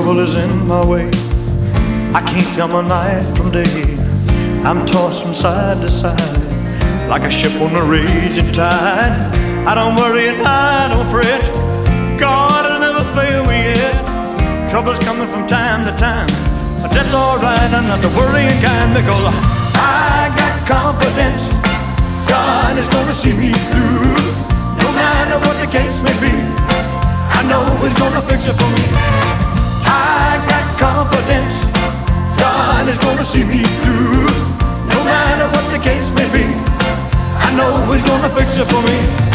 trouble is in my way. I can't tell my night from day. I'm tossed from side to side like a ship on a raging tide. I don't worry and I don't fret. God will never fail me yet. Trouble's coming from time to time, but that's alright. I'm not the worrying kind, because I got confidence. God is gonna see me through. No matter what the case may be, I know He's gonna fix it for me. I got confidence. God is gonna see me through. No matter what the case may be, I know He's gonna fix it for me.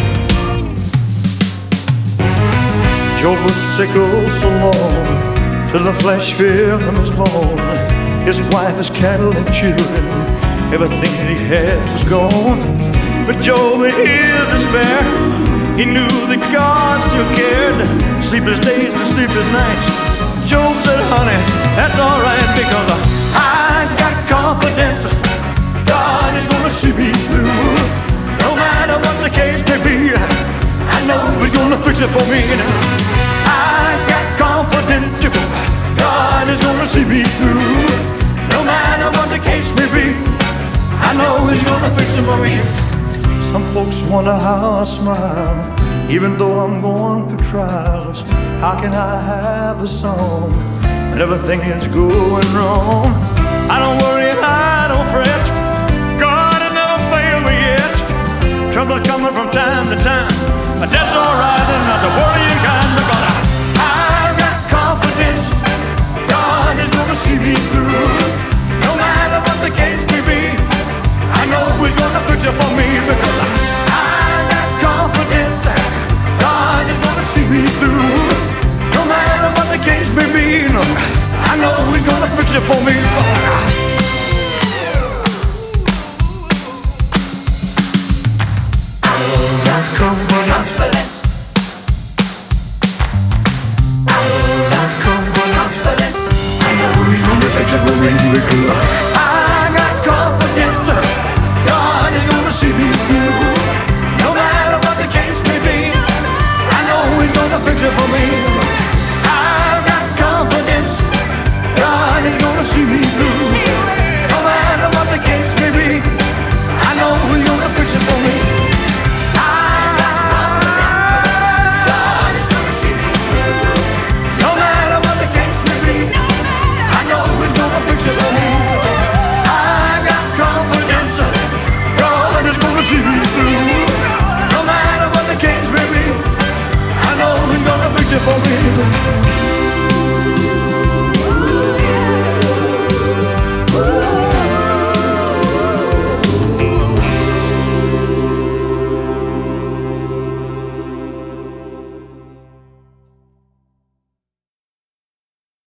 Job was sick oh so long, till the flesh fell from his bone. His wife, his cattle and children, everything that he had was gone. But Job, in his despair, he knew that God still cared. Sleepless days and sleepless nights, Job said, honey, that's alright, because I got confidence. God is gonna see me through. No matter what the case may be, I know He's gonna fix it for me. I got confidence. God is gonna see me through. No matter what the case may be, I know He's gonna fix it for me. Some folks wonder how I smile, even though I'm going through trials. How can I have a song when everything is going wrong? I don't worry and I don't fret. God will never fail me yet. Trouble coming from time to time, but that's all